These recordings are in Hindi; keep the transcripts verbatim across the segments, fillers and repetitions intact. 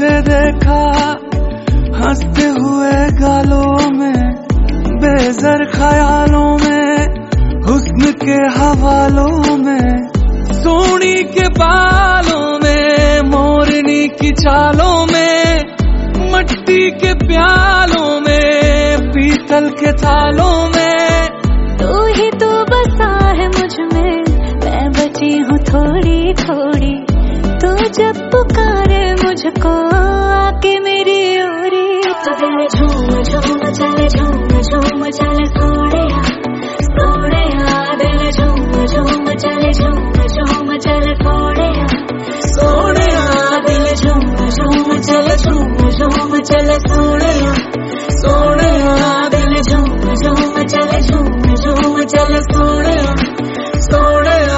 तुझे देखा हंसते हुए गालों में, बेज़र ख्यालों में, हुस्न के हवालों में, सोनी के बालों में, मोरनी की चालों में, मट्टी के प्यालों में, पीतल के थालों में। तू ही तो बसा है मुझ में, मैं बची हूँ थोड़ी थोड़ी। तू जब पुकारे मुझको आके मेरी ओरी, तो दिल झूम झूम चले, झूम झूम चले सोड़िया सोड़िया। दिल झूम झूम चले, झूम झूम चले सोड़िया सोड़िया। दिल झूम झूम चले, झूम झूम चले सोड़िया सोड़िया। दिल झूम झूम चले, झूम झूम चले सोड़िया सोड़िया।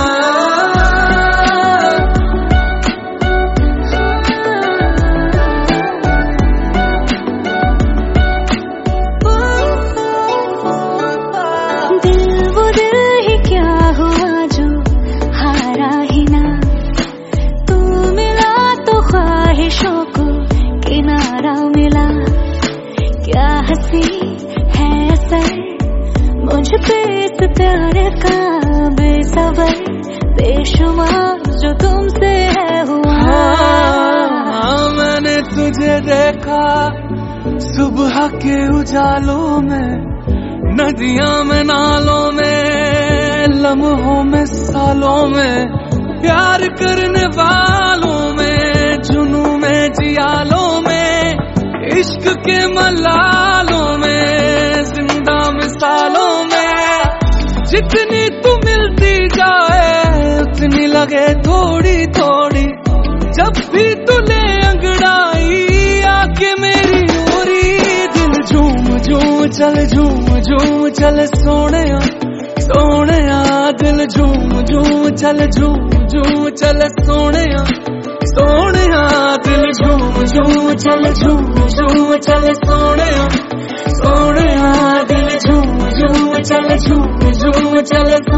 दिल वो दिल ही क्या हुआ जो हारा ही ना, तू मिला तो ख्वाहिशों को किनारा मिला। क्या हंसी है असर मुझ पे इस प्यार का, बेसबर बेशुमार जो तुमसे है हुआ। हाँ, मैंने तुझे देखा सुबह के उजालों में, नदियां में नालों में, लम्हों में सालों में, प्यार करने वालों में, जुनू में जियालों में, इश्क के मलालों में, जिंदा मिसालों में। जितनी तू मिलती जाए उतनी लगे थोड़ी थोड़ी, जब भी तू ले अंगड़ाई आके मेरी ओरी। दिल झूम झूम चल, झूम झूम चल सोनिया सोनिया। दिल झूम झूम चल, झूम झूम चल सोनिया सोनिया। दिल झूम झूम चल, झूम झूम चल सोनिया सोनिया। दिल झूम झूम चल, झूम झूम चल